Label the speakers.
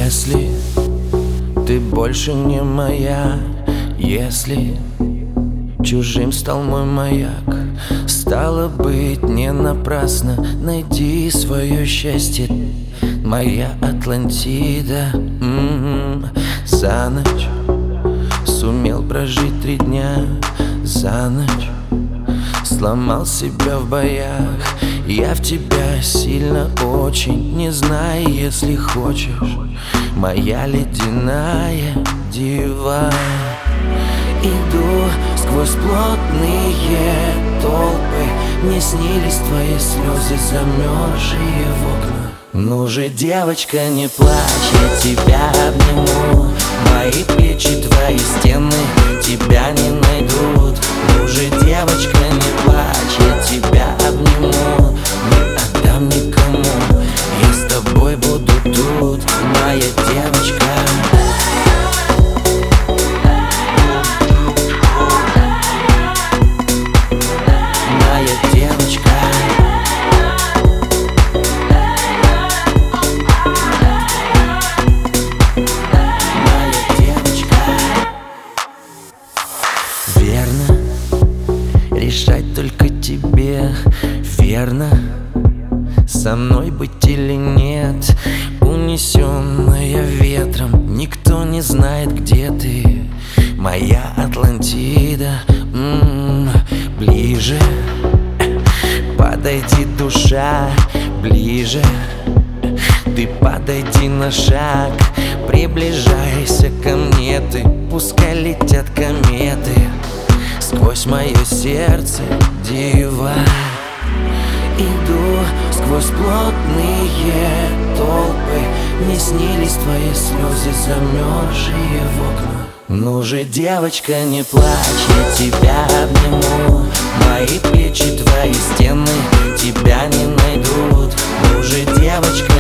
Speaker 1: Если ты больше не моя, если чужим стал мой маяк, стало быть, не напрасно. Найди свое счастье, моя Атлантида. За ночь сумел прожить 3 дня, за ночь сломал себя в боях. Я в тебя сильно очень, не знай, если хочешь, моя ледяная дива. Иду сквозь плотные толпы, мне снились твои слезы, замерзшие в окна. Ну же, девочка, не плачь, я тебя обниму. Мои плечи, твои стены тебя не найдут. Ну же, девочка, не плачь, я тебя обниму. Не отдам никому, я с тобой буду тут, моя девочка. Верно, решать только тебе. Верно, со мной быть или нет. Унесенная ветром, никто не знает, где ты, моя Атлантида. Ближе подойди, душа, ближе. Ты подойди на шаг, приближайся ко мне ты. Пускай летят кометы сквозь мое сердце, дива. Иду сквозь плотные толпы, мне снились твои слезы, замерзшие в окна. Ну же, девочка, не плачь, я тебя обниму. Мои плечи, твои стены тебя не найдут. Ну же, девочка,